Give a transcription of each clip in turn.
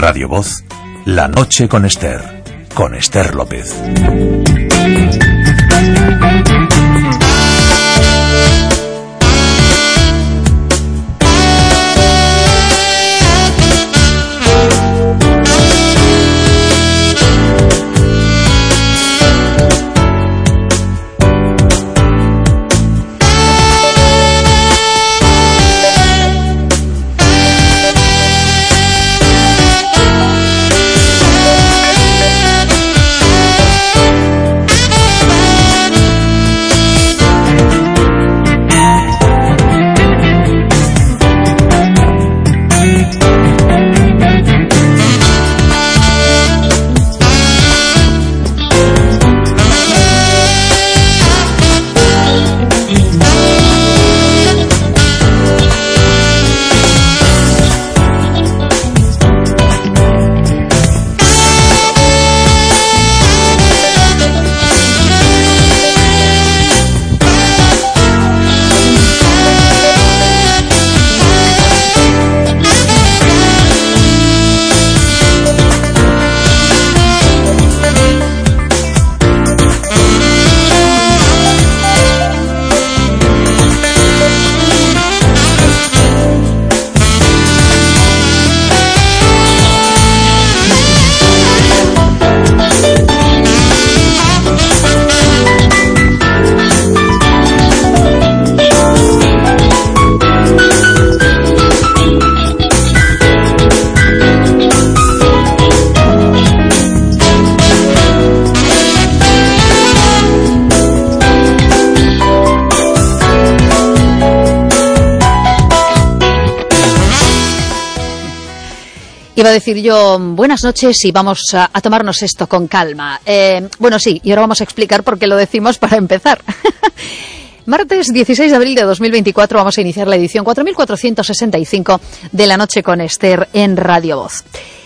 Radio Voz, La Noche con Esther López. Iba a decir yo, buenas noches y vamos a tomarnos esto con calma. Bueno, sí, y ahora vamos a explicar por qué lo decimos para empezar. Martes 16 de abril de 2024 vamos a iniciar la edición 4465 de La Noche con Esther en Radio Voz.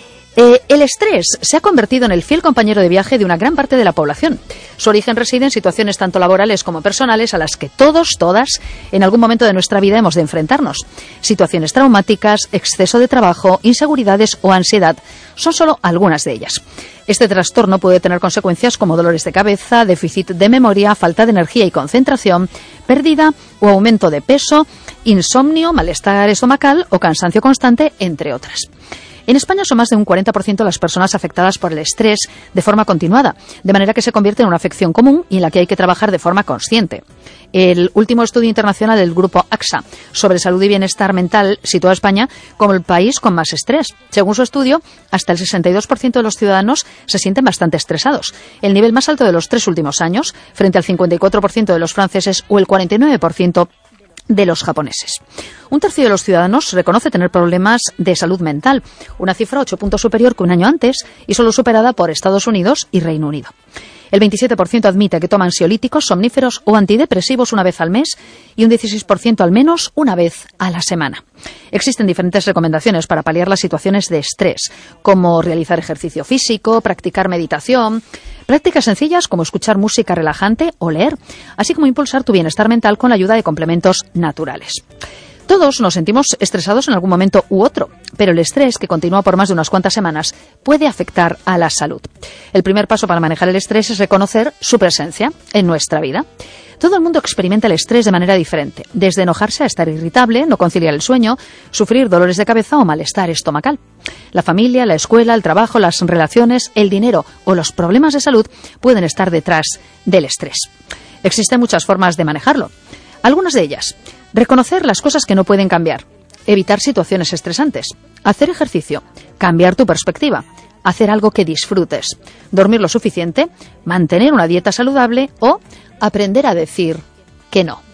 El estrés se ha convertido en el fiel compañero de viaje de una gran parte de la población. Su origen reside en situaciones tanto laborales como personales a las que todos, todas, en algún momento de nuestra vida hemos de enfrentarnos. Situaciones traumáticas, exceso de trabajo, inseguridades o ansiedad son solo algunas de ellas. Este trastorno puede tener consecuencias como dolores de cabeza, déficit de memoria, falta de energía y concentración, pérdida o aumento de peso, insomnio, malestar estomacal o cansancio constante, entre otras. En España son más de un 40% las personas afectadas por el estrés de forma continuada, de manera que se convierte en una afección común y en la que hay que trabajar de forma consciente. El último estudio internacional del grupo AXA sobre salud y bienestar mental sitúa a España como el país con más estrés. Según su estudio, hasta el 62% de los ciudadanos se sienten bastante estresados, el nivel más alto de los 3 últimos años, frente al 54% de los franceses o el 49% de los japoneses. Un tercio de los ciudadanos reconoce tener problemas de salud mental, una cifra 8 puntos superior que un año antes y solo superada por Estados Unidos y Reino Unido. El 27% admite que toma ansiolíticos, somníferos o antidepresivos una vez al mes y un 16% al menos una vez a la semana. Existen diferentes recomendaciones para paliar las situaciones de estrés, como realizar ejercicio físico, practicar meditación, prácticas sencillas como escuchar música relajante o leer, así como impulsar tu bienestar mental con la ayuda de complementos naturales. Todos nos sentimos estresados en algún momento u otro, pero el estrés, que continúa por más de unas cuantas semanas, puede afectar a la salud. El primer paso para manejar el estrés es reconocer su presencia en nuestra vida. Todo el mundo experimenta el estrés de manera diferente, desde enojarse a estar irritable, no conciliar el sueño, sufrir dolores de cabeza o malestar estomacal. La familia, la escuela, el trabajo, las relaciones, el dinero o los problemas de salud pueden estar detrás del estrés. Existen muchas formas de manejarlo. Algunas de ellas: reconocer las cosas que no pueden cambiar, evitar situaciones estresantes, hacer ejercicio, cambiar tu perspectiva, hacer algo que disfrutes, dormir lo suficiente, mantener una dieta saludable o aprender a decir que no.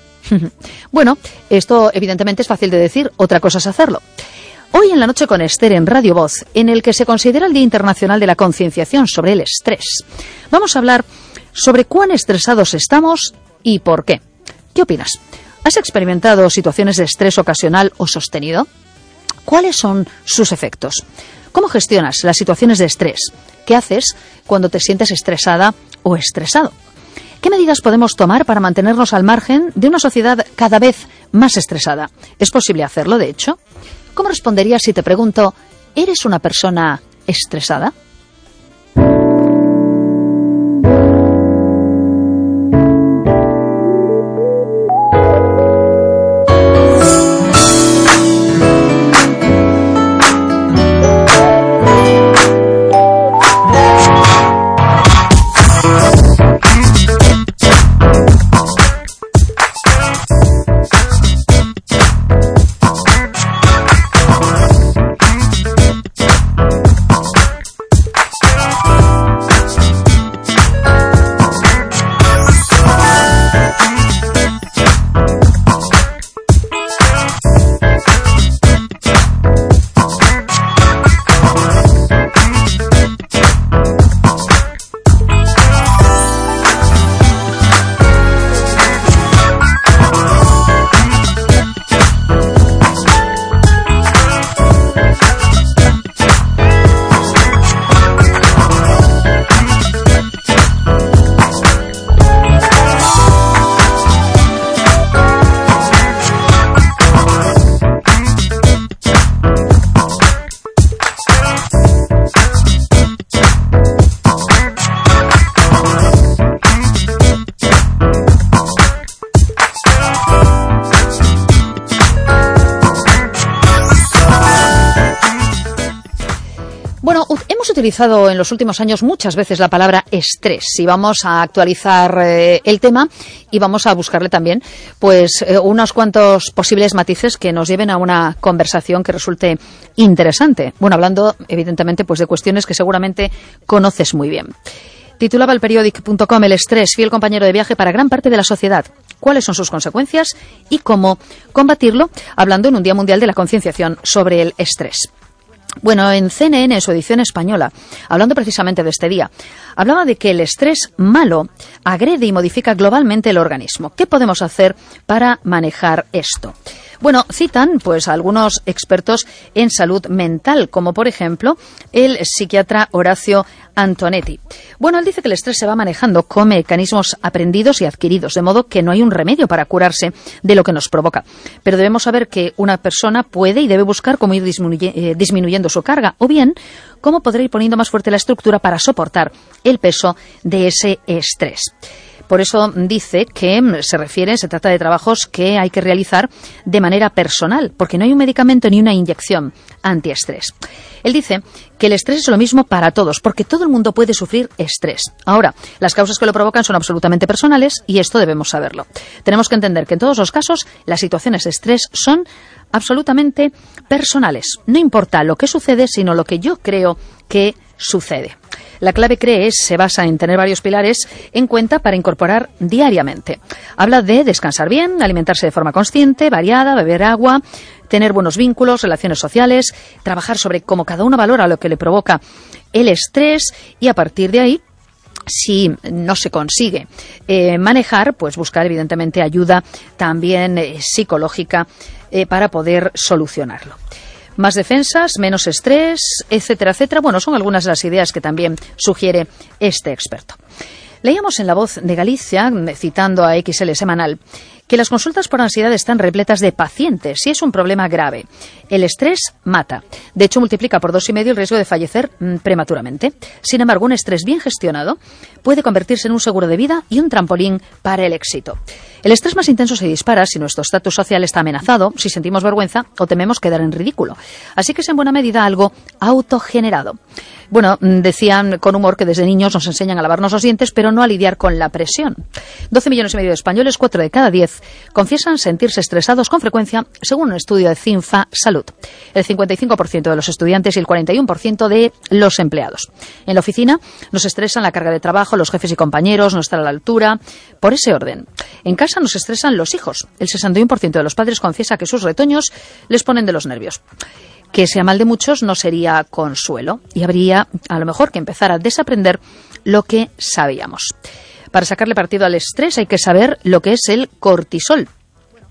Bueno, esto evidentemente es fácil de decir, otra cosa es hacerlo. Hoy en La Noche con Esther en Radio Voz, en el que se considera el Día Internacional de la Concienciación sobre el Estrés, vamos a hablar sobre cuán estresados estamos y por qué. ¿Qué opinas? ¿Has experimentado situaciones de estrés ocasional o sostenido? ¿Cuáles son sus efectos? ¿Cómo gestionas las situaciones de estrés? ¿Qué haces cuando te sientes estresada o estresado? ¿Qué medidas podemos tomar para mantenernos al margen de una sociedad cada vez más estresada? ¿Es posible hacerlo, de hecho? ¿Cómo responderías si te pregunto, ¿eres una persona estresada? Hemos utilizado en los últimos años muchas veces la palabra estrés y vamos a actualizar el tema y vamos a buscarle también pues unos cuantos posibles matices que nos lleven a una conversación que resulte interesante. Bueno, hablando evidentemente pues de cuestiones que seguramente conoces muy bien. Titulaba el periodic.com: el estrés, fiel compañero de viaje para gran parte de la sociedad. ¿Cuáles son sus consecuencias y cómo combatirlo? Hablando en un Día Mundial de la Concienciación sobre el estrés. Bueno, en CNN, en su edición española, hablando precisamente de este día, hablaba de que el estrés malo agrede y modifica globalmente el organismo. ¿Qué podemos hacer para manejar esto? Bueno, citan pues a algunos expertos en salud mental, como por ejemplo el psiquiatra Horacio Antonetti. Bueno, él dice que el estrés se va manejando con mecanismos aprendidos y adquiridos, de modo que no hay un remedio para curarse de lo que nos provoca. Pero debemos saber que una persona puede y debe buscar cómo ir disminuyendo su carga, o bien cómo poder ir poniendo más fuerte la estructura para soportar el peso de ese estrés. Por eso dice que se trata de trabajos que hay que realizar de manera personal, porque no hay un medicamento ni una inyección antiestrés. Él dice que el estrés es lo mismo para todos, porque todo el mundo puede sufrir estrés. Ahora, las causas que lo provocan son absolutamente personales y esto debemos saberlo. Tenemos que entender que en todos los casos las situaciones de estrés son absolutamente personales. No importa lo que sucede, sino lo que yo creo que sucede. La clave, se basa en tener varios pilares en cuenta para incorporar diariamente. Habla de descansar bien, alimentarse de forma consciente, variada, beber agua, tener buenos vínculos, relaciones sociales, trabajar sobre cómo cada uno valora lo que le provoca el estrés y a partir de ahí, si no se consigue manejar, pues buscar evidentemente ayuda también psicológica para poder solucionarlo. Más defensas, menos estrés, etcétera, etcétera. Bueno, son algunas de las ideas que también sugiere este experto. Leíamos en La Voz de Galicia, citando a XL Semanal, que las consultas por ansiedad están repletas de pacientes y es un problema grave. El estrés mata. De hecho, multiplica por 2,5 el riesgo de fallecer prematuramente. Sin embargo, un estrés bien gestionado puede convertirse en un seguro de vida y un trampolín para el éxito. El estrés más intenso se dispara si nuestro estatus social está amenazado, si sentimos vergüenza o tememos quedar en ridículo. Así que es en buena medida algo autogenerado. Bueno, decían con humor que desde niños nos enseñan a lavarnos los dientes, pero no a lidiar con la presión. 12,5 millones de españoles, 4 de cada 10, confiesan sentirse estresados con frecuencia, según un estudio de Cinfa Salud. El 55% de los estudiantes y el 41% de los empleados. En la oficina nos estresan la carga de trabajo, los jefes y compañeros, no estar a la altura. Por ese orden. En casa nos estresan los hijos. El 61% de los padres confiesa que sus retoños les ponen de los nervios. Que sea mal de muchos no sería consuelo y habría a lo mejor que empezar a desaprender lo que sabíamos. Para sacarle partido al estrés hay que saber lo que es el cortisol.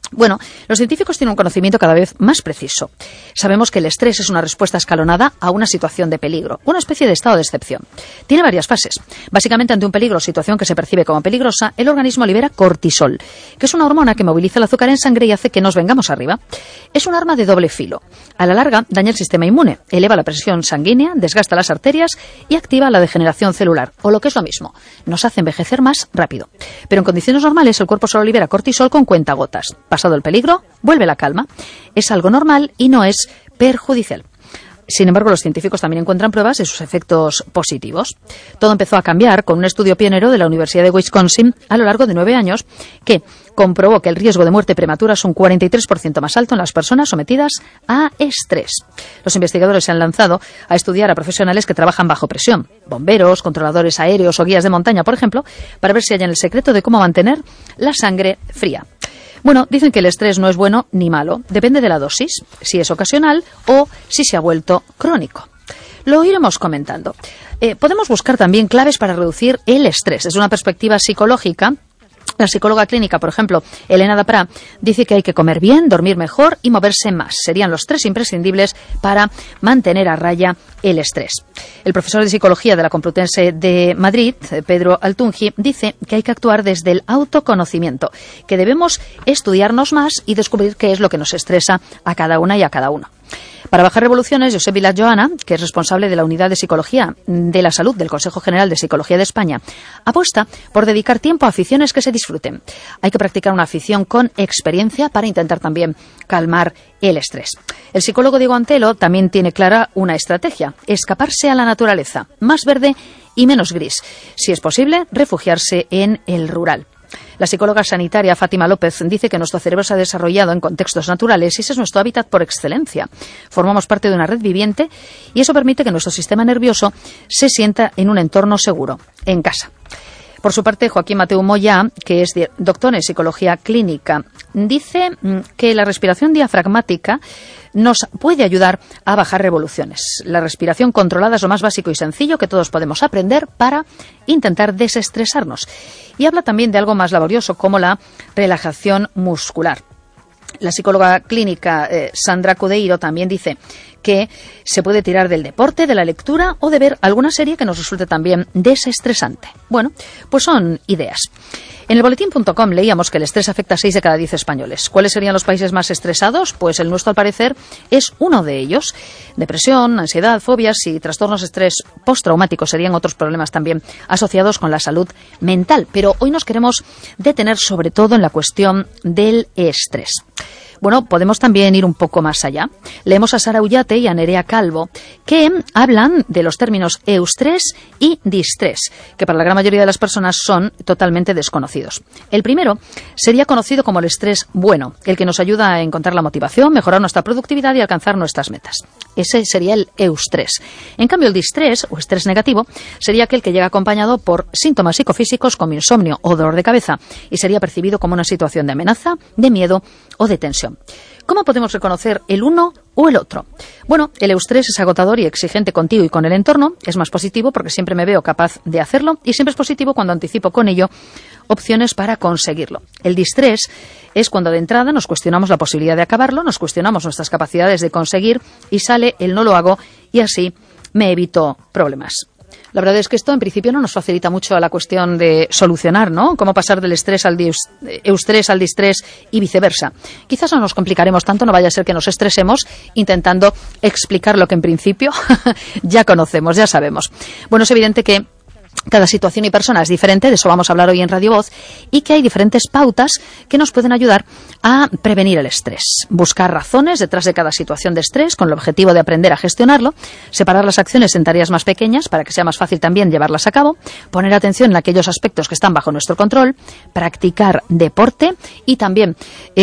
Bueno, los científicos tienen un conocimiento cada vez más preciso. Sabemos que el estrés es una respuesta escalonada a una situación de peligro, una especie de estado de excepción. Tiene varias fases. Básicamente, ante un peligro o situación que se percibe como peligrosa, el organismo libera cortisol, que es una hormona que moviliza el azúcar en sangre y hace que nos vengamos arriba. Es un arma de doble filo. A la larga, daña el sistema inmune, eleva la presión sanguínea, desgasta las arterias y activa la degeneración celular, o lo que es lo mismo, nos hace envejecer más rápido. Pero en condiciones normales, el cuerpo solo libera cortisol con cuentagotas. Pasado el peligro, vuelve la calma. Es algo normal y no es perjudicial. Sin embargo, los científicos también encuentran pruebas de sus efectos positivos. Todo empezó a cambiar con un estudio pionero de la Universidad de Wisconsin a lo largo de 9 años que comprobó que el riesgo de muerte prematura es un 43% más alto en las personas sometidas a estrés. Los investigadores se han lanzado a estudiar a profesionales que trabajan bajo presión, bomberos, controladores aéreos o guías de montaña, por ejemplo, para ver si hallan el secreto de cómo mantener la sangre fría. Bueno, dicen que el estrés no es bueno ni malo, depende de la dosis, si es ocasional o si se ha vuelto crónico. Lo iremos comentando. Podemos buscar también claves para reducir el estrés. Desde una perspectiva psicológica, la psicóloga clínica, por ejemplo, Elena Dapra, dice que hay que comer bien, dormir mejor y moverse más. Serían los 3 imprescindibles para mantener a raya el estrés. El profesor de psicología de la Complutense de Madrid, Pedro Altungi, dice que hay que actuar desde el autoconocimiento, que debemos estudiarnos más y descubrir qué es lo que nos estresa a cada una y a cada uno. Para bajar revoluciones, Josep Vilajoana, que es responsable de la Unidad de Psicología de la Salud del Consejo General de Psicología de España, apuesta por dedicar tiempo a aficiones que se disfruten. Hay que practicar una afición con experiencia para intentar también calmar el estrés. El psicólogo Diego Antelo también tiene clara una estrategia: escaparse a la naturaleza, más verde y menos gris. Si es posible, refugiarse en el rural. La psicóloga sanitaria Fátima López dice que nuestro cerebro se ha desarrollado en contextos naturales y ese es nuestro hábitat por excelencia. Formamos parte de una red viviente y eso permite que nuestro sistema nervioso se sienta en un entorno seguro, en casa. Por su parte, Joaquín Mateu Moya, que es doctor en psicología clínica, dice que la respiración diafragmática nos puede ayudar a bajar revoluciones. La respiración controlada es lo más básico y sencillo que todos podemos aprender para intentar desestresarnos. Y habla también de algo más laborioso, como la relajación muscular. La psicóloga clínica Sandra Cudeiro también dice que se puede tirar del deporte, de la lectura o de ver alguna serie que nos resulte también desestresante. Bueno, pues son ideas. En el boletín.com leíamos que el estrés afecta a 6 de cada 10 españoles. ¿Cuáles serían los países más estresados? Pues el nuestro, al parecer, es uno de ellos. Depresión, ansiedad, fobias y trastornos de estrés postraumáticos serían otros problemas también asociados con la salud mental. Pero hoy nos queremos detener sobre todo en la cuestión del estrés. Bueno, podemos también ir un poco más allá. Leemos a Sara Ullate y a Nerea Calvo, que hablan de los términos eustrés y distrés, que para la gran mayoría de las personas son totalmente desconocidos. El primero sería conocido como el estrés bueno, el que nos ayuda a encontrar la motivación, mejorar nuestra productividad y alcanzar nuestras metas. Ese sería el eustrés. En cambio, el distrés, o estrés negativo, sería aquel que llega acompañado por síntomas psicofísicos como insomnio o dolor de cabeza y sería percibido como una situación de amenaza, de miedo o de tensión. ¿Cómo podemos reconocer el uno o el otro? Bueno, el eustrés es agotador y exigente contigo y con el entorno. Es más positivo porque siempre me veo capaz de hacerlo y siempre es positivo cuando anticipo con ello opciones para conseguirlo. El distrés es cuando de entrada nos cuestionamos la posibilidad de acabarlo, nos cuestionamos nuestras capacidades de conseguir y sale el no lo hago y así me evito problemas. La verdad es que esto en principio no nos facilita mucho la cuestión de solucionar, ¿no? Cómo pasar del estrés al eustrés al distrés y viceversa. Quizás no nos complicaremos tanto, no vaya a ser que nos estresemos intentando explicar lo que en principio ya conocemos, ya sabemos. Bueno, es evidente que cada situación y persona es diferente, de eso vamos a hablar hoy en Radio Voz, y que hay diferentes pautas que nos pueden ayudar a prevenir el estrés. Buscar razones detrás de cada situación de estrés con el objetivo de aprender a gestionarlo, separar las acciones en tareas más pequeñas para que sea más fácil también llevarlas a cabo, poner atención en aquellos aspectos que están bajo nuestro control, practicar deporte y también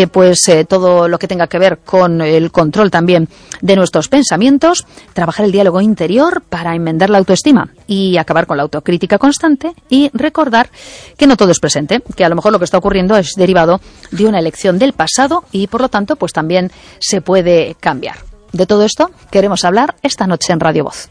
todo lo que tenga que ver con el control también de nuestros pensamientos, trabajar el diálogo interior para enmendar la autoestima y acabar con la autocrítica constante y recordar que no todo es presente, que a lo mejor lo que está ocurriendo es derivado de una elección del pasado y por lo tanto pues también se puede cambiar. De todo esto queremos hablar esta noche en Radio Voz.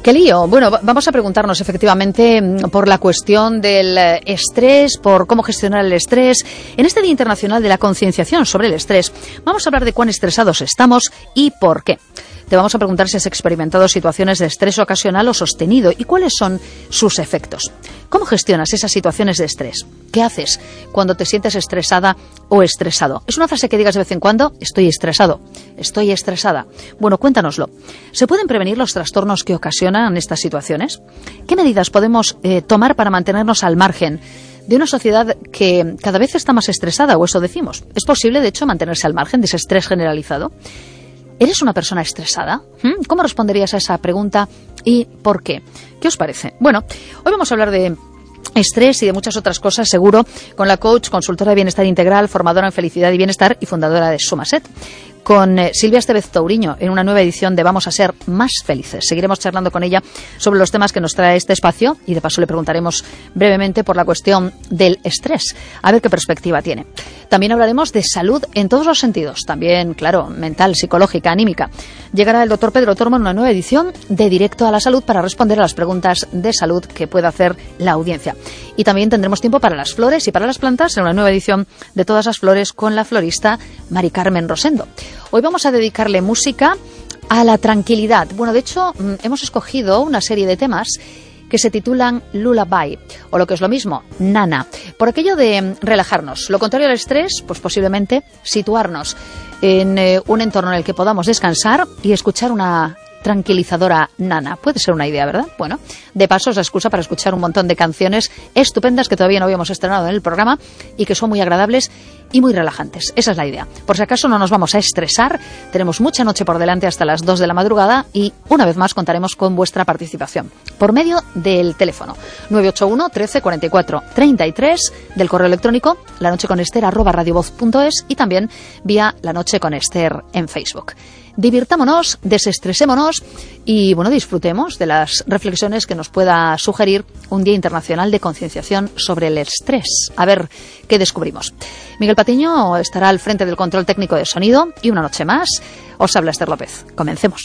¡Qué lío! Bueno, vamos a preguntarnos efectivamente por la cuestión del estrés, por cómo gestionar el estrés. En este Día Internacional de la Concienciación sobre el Estrés, vamos a hablar de cuán estresados estamos y por qué. Te vamos a preguntar si has experimentado situaciones de estrés ocasional o sostenido y cuáles son sus efectos. ¿Cómo gestionas esas situaciones de estrés? ¿Qué haces cuando te sientes estresada o estresado? ¿Es una frase que digas de vez en cuando? Estoy estresado, estoy estresada. Bueno, cuéntanoslo. ¿Se pueden prevenir los trastornos que ocasionan estas situaciones? ¿Qué medidas podemos tomar para mantenernos al margen de una sociedad que cada vez está más estresada, o eso decimos? ¿Es posible, de hecho, mantenerse al margen de ese estrés generalizado? ¿Eres una persona estresada? ¿Cómo responderías a esa pregunta y por qué? ¿Qué os parece? Bueno, hoy vamos a hablar de estrés y de muchas otras cosas, seguro, con la coach, consultora de bienestar integral, formadora en felicidad y bienestar y fundadora de Sumaset, con Silvia Estevez Touriño, en una nueva edición de Vamos a ser más felices. Seguiremos charlando con ella sobre los temas que nos trae este espacio y de paso le preguntaremos brevemente por la cuestión del estrés, a ver qué perspectiva tiene. También hablaremos de salud en todos los sentidos, también, claro, mental, psicológica, anímica. Llegará el doctor Pedro Tormo en una nueva edición de Directo a la Salud para responder a las preguntas de salud que pueda hacer la audiencia. Y también tendremos tiempo para las flores y para las plantas en una nueva edición de Todas las Flores con la florista Mari Carmen Rosendo. Hoy vamos a dedicarle música a la tranquilidad. Bueno, de hecho, hemos escogido una serie de temas que se titulan Lullaby, o lo que es lo mismo, Nana, por aquello de relajarnos. Lo contrario al estrés, pues posiblemente situarnos en un entorno en el que podamos descansar y escuchar una tranquilizadora nana. Puede ser una idea, ¿verdad? Bueno, de paso es la excusa para escuchar un montón de canciones estupendas que todavía no habíamos estrenado en el programa y que son muy agradables y muy relajantes. Esa es la idea. Por si acaso no nos vamos a estresar, tenemos mucha noche por delante hasta las 2 de la madrugada y una vez más contaremos con vuestra participación por medio del teléfono 981 13 44 33, del correo electrónico lanocheconester@radiovoz.es y también vía La Noche con Ester en Facebook. Divirtámonos, desestresémonos y, bueno, disfrutemos de las reflexiones que nos pueda sugerir un Día Internacional de Concienciación sobre el Estrés. A ver qué descubrimos. Miguel Patiño estará al frente del control técnico de sonido y una noche más os habla Ester López. Comencemos.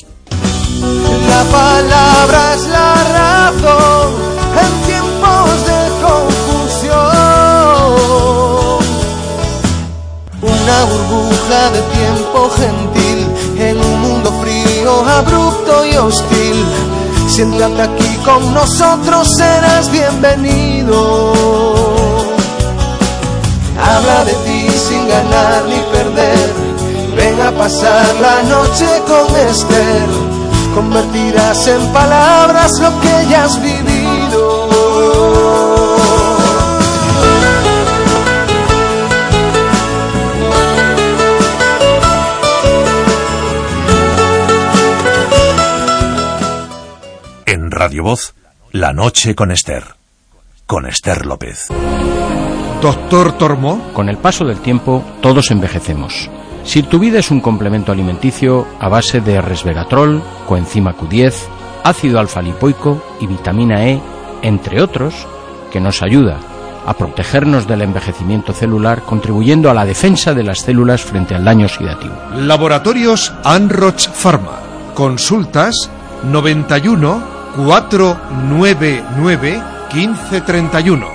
La palabra es la razón en tiempos de confusión. Una burbuja de tiempo gentil en un mundo frío, abrupto y hostil. Siéntate aquí con nosotros, serás bienvenido. Habla de ti sin ganar ni perder. Ven a pasar la noche con Ester. Convertirás en palabras lo que ya has vivido. En Radio Voz, La Noche con Ester López. Doctor Tormo. Con el paso del tiempo, todos envejecemos. Si tu vida es un complemento alimenticio a base de resveratrol, coenzima Q10, ácido alfa-lipoico y vitamina E, entre otros, que nos ayuda a protegernos del envejecimiento celular, contribuyendo a la defensa de las células frente al daño oxidativo. Laboratorios Anroch Pharma. Consultas 91 499 1531.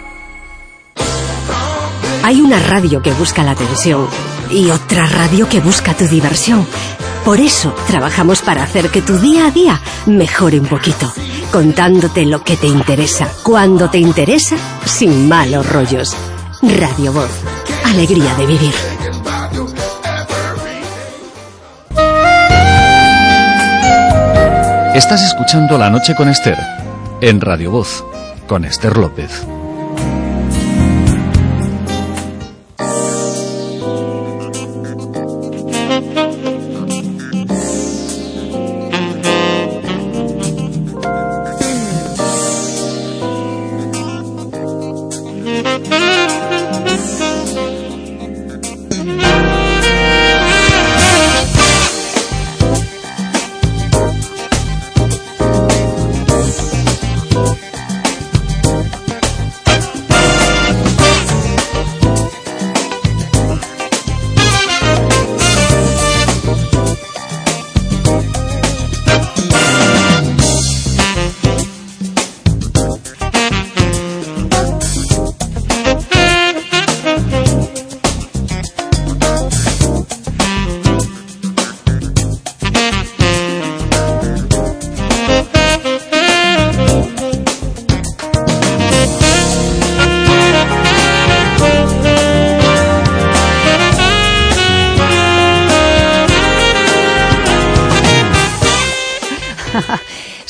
Hay una radio que busca la atención y otra radio que busca tu diversión. Por eso trabajamos para hacer que tu día a día mejore un poquito, contándote lo que te interesa, cuando te interesa, sin malos rollos. Radio Voz, alegría de vivir. Estás escuchando La Noche con Ester, en Radio Voz, con Ester López.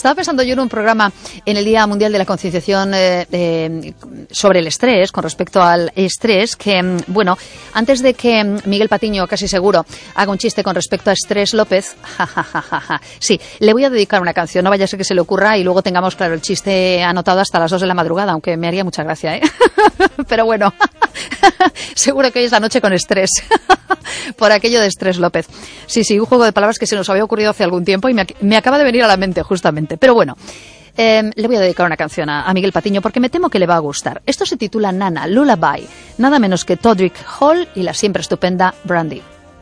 Estaba pensando yo en un programa en el Día Mundial de la Concienciación sobre el estrés, con respecto al estrés, que, bueno, antes de que Miguel Patiño, casi seguro, haga un chiste con respecto a Estrés López, sí, le voy a dedicar una canción, no vaya a ser que se le ocurra y luego tengamos, claro, el chiste anotado hasta las 2 de la madrugada, aunque me haría mucha gracia, ¿eh? Pero bueno, seguro que hoy es la noche con estrés, por aquello de Estrés López. Sí, un juego de palabras que se nos había ocurrido hace algún tiempo y me acaba de venir a la mente, justamente. Pero bueno, le voy a dedicar una canción a Miguel Patiño porque me temo que le va a gustar. Esto se titula Nana, Lullaby, nada menos que Todrick Hall y la siempre estupenda Brandy.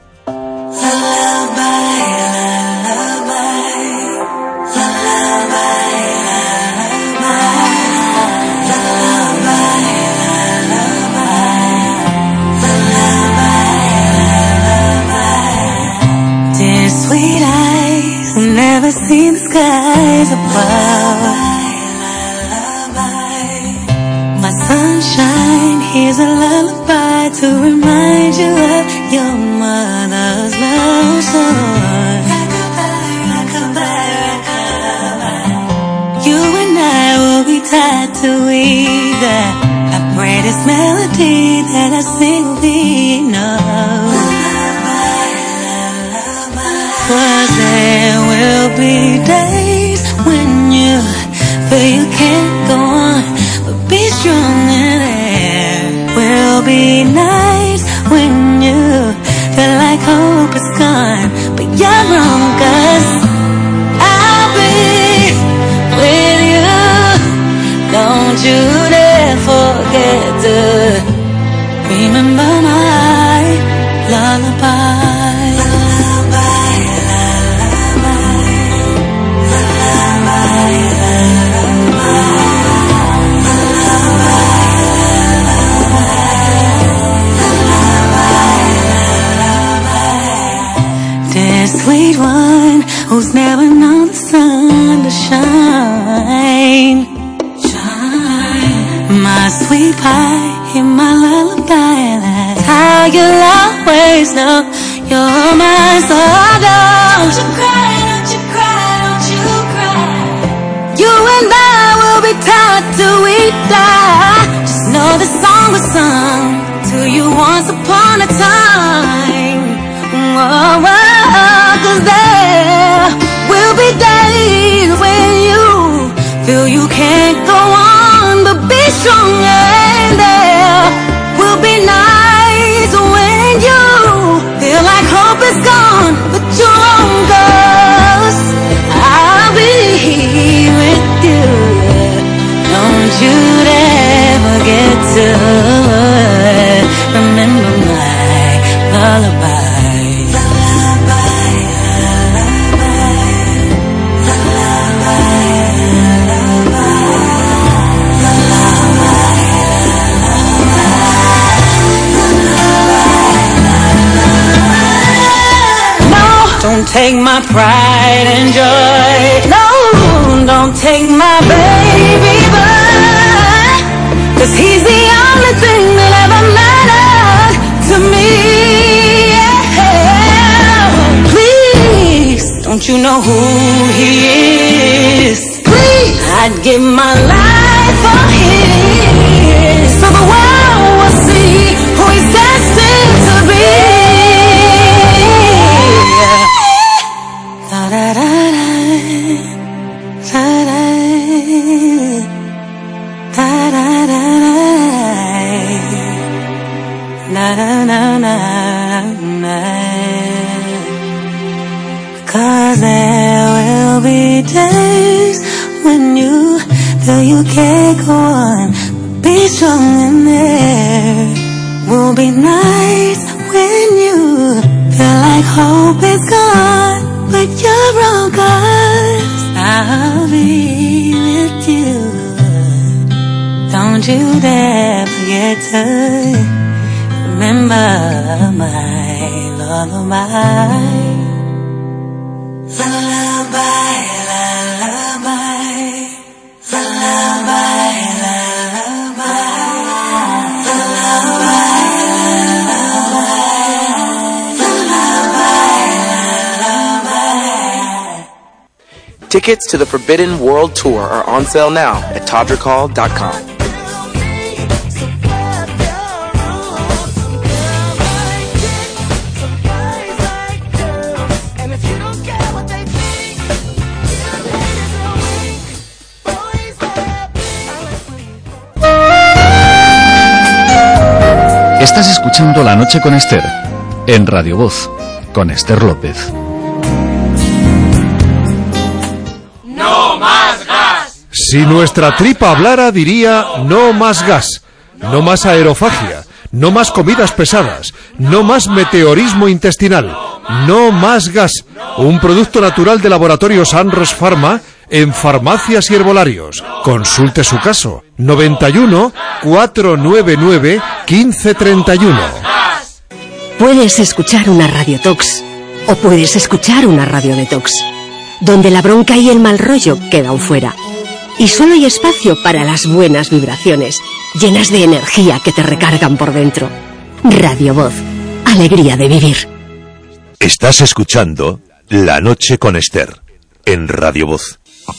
Sweet eyes, who never seen the skies above. My sunshine, here's a lullaby to remind you of your mother's love song. You and I will be tied to either. I pray this melody that I sing will be enough. 'Cause there will be days when you feel you can't go on, but be strong and there will be nights when you feel like hope is gone, but you're wrong, 'cause I'll be with you. Don't you dare forget to remember my lullaby. Sweet one who's never known the sun to shine. My sweet pie in my lullaby, that's how you'll always know you're mine. So don't you cry, don't you cry, don't you cry. You and I will be tied till we die. Just know the song was sung to you once upon a time. Whoa, whoa. 'Cause there will be days when you feel you can't go on, but be strong, and there will be nights when you feel like hope is gone, but you're wrong, 'cause I'll be with you. Don't you dare forget to remember my lullaby. Don't take my pride and joy. No, don't take my baby boy. 'Cause he's the only thing that ever mattered to me. Yeah. Please, don't you know who he is? Please, I'd give my life for him, so the world will see who he's destined to be. Cause there will be days when you feel you can't go on, be strong, and there will be nights when you feel like hope is gone, but you're wrong, 'cause I'll be with you. Don't you dare forget to remember my lullaby. Lullaby, lullaby, lullaby, lullaby, lullaby, lullaby. Tickets to the Forbidden World Tour are on sale now at todrick.com. Estás escuchando La Noche con Esther, en Radio Voz, con Esther López. ¡No más gas! Si nuestra tripa hablara, diría no más gas, no más aerofagia, no más comidas pesadas, no más meteorismo intestinal, no más gas. Un producto natural de Laboratorios Anros Pharma en farmacias y herbolarios. Consulte su caso. 91 499 1531. Puedes escuchar una radiotox o puedes escuchar una radiodetox, donde la bronca y el mal rollo quedan fuera. Y solo hay espacio para las buenas vibraciones, llenas de energía que te recargan por dentro. Radio Voz, alegría de vivir. Estás escuchando La Noche con Esther, en Radio Voz.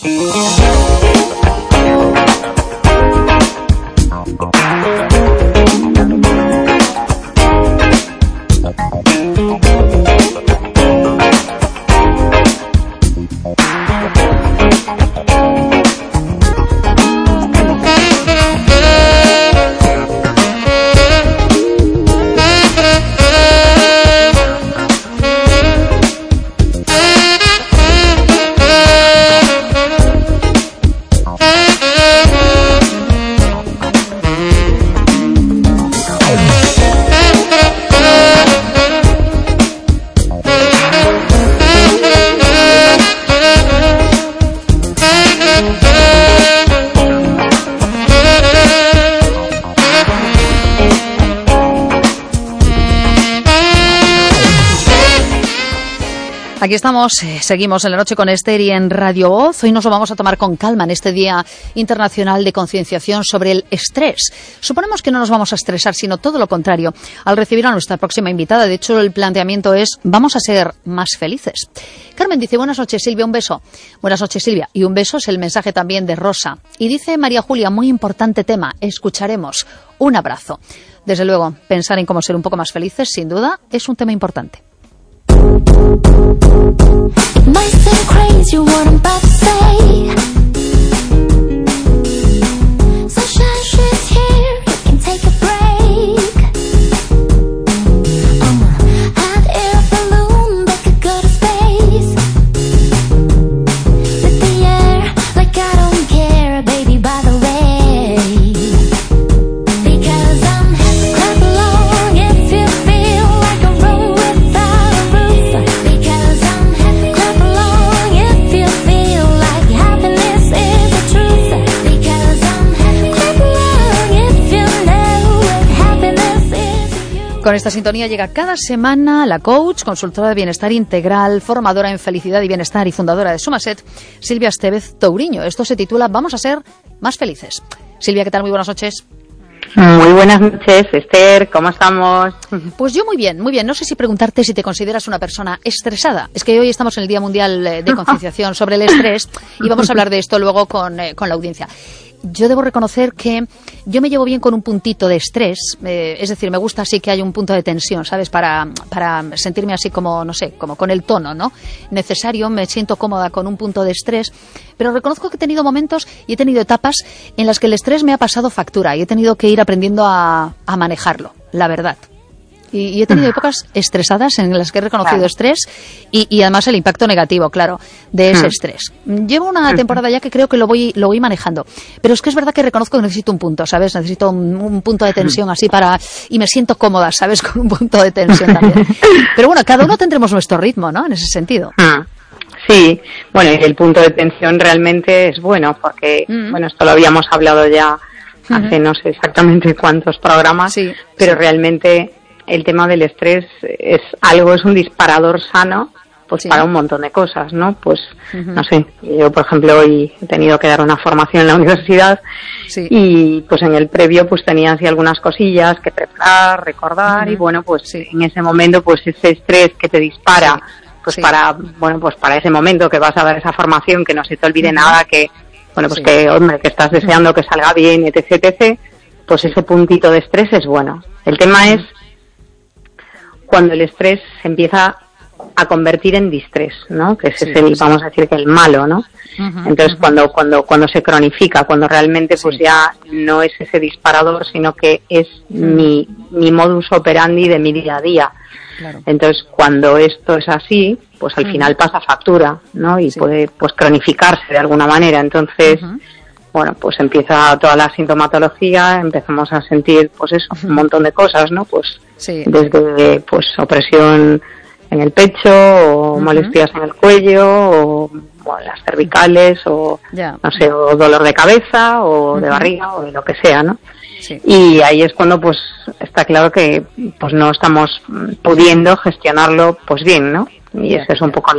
Aquí estamos, seguimos en La Noche con Esther y en Radio Voz. Hoy nos lo vamos a tomar con calma en este Día Internacional de Concienciación sobre el Estrés. Suponemos que no nos vamos a estresar, sino todo lo contrario, al recibir a nuestra próxima invitada. De hecho, el planteamiento es, vamos a ser más felices. Carmen dice, buenas noches, Silvia, un beso. Buenas noches, Silvia. Y un beso es el mensaje también de Rosa. Y dice María Julia, muy importante tema, escucharemos. Un abrazo. Desde luego, pensar en cómo ser un poco más felices, sin duda, es un tema importante. It might seem crazy what I'm about to say. Sunshine shines here, you can take a break. Hot air balloon that could go to space. With the air like I don't care, baby, by the way. Because I'm happy, clap along if you feel like a room without a roof. Because I'm happy, clap along if you feel like happiness is the truth. Because I'm happy, clap along if you know what happiness is. Con esta sintonía llega cada semana la coach, consultora de bienestar integral, formadora en felicidad y bienestar y fundadora de Somaset, Silvia Estevez Touriño. Esto se titula Vamos a ser más felices. Silvia, ¿qué tal? Muy buenas noches. Muy buenas noches, Esther, ¿cómo estamos? Pues yo muy bien, muy bien. No sé si preguntarte si te consideras una persona estresada. Es que hoy estamos en el Día Mundial de Concienciación sobre el estrés y vamos a hablar de esto luego con la audiencia. Yo debo reconocer que yo me llevo bien con un puntito de estrés, es decir, me gusta así que haya un punto de tensión, ¿sabes? Para sentirme así como, no sé, como con el tono, ¿no? Necesario, me siento cómoda con un punto de estrés, pero reconozco que he tenido momentos y he tenido etapas en las que el estrés me ha pasado factura y he tenido que ir aprendiendo a manejarlo, la verdad. Y he tenido épocas estresadas en las que he reconocido estrés y además el impacto negativo, claro, de ese estrés. Llevo una temporada ya que creo que lo voy manejando. Pero es que es verdad que reconozco que necesito un punto, ¿sabes? Necesito un punto de tensión así y me siento cómoda, ¿sabes? Con un punto de tensión también. Pero bueno, cada uno tendremos nuestro ritmo, ¿no? En ese sentido. Sí, bueno, y el punto de tensión realmente es bueno porque, bueno, esto lo habíamos hablado ya hace no sé exactamente cuántos programas, pero realmente el tema del estrés es un disparador sano pues para un montón de cosas, ¿no? Pues no sé, yo por ejemplo hoy he tenido que dar una formación en la universidad y pues en el previo pues tenía así algunas cosillas que preparar, recordar y bueno, pues en ese momento pues ese estrés que te dispara pues para ese momento que vas a dar esa formación, que no se te olvide nada, que que estás deseando que salga bien, etc, pues ese puntito de estrés es bueno. El tema es cuando el estrés se empieza a convertir en distrés, ¿no? Que ese es el, vamos a decir, que el malo, ¿no? Entonces cuando se cronifica, cuando realmente pues ya no es ese disparador, sino que es mi modus operandi de mi día a día. Claro. Entonces cuando esto es así, pues al final pasa factura, ¿no? Y puede pues cronificarse de alguna manera. Entonces pues empieza toda la sintomatología, empezamos a sentir pues eso, un montón de cosas, ¿no? Pues desde pues opresión en el pecho, o molestias en el cuello, o las cervicales, o no sé, o dolor de cabeza, o de barriga, o de lo que sea, ¿no? Sí. Y ahí es cuando pues está claro que pues no estamos pudiendo gestionarlo pues bien, ¿no? Y esa es un poco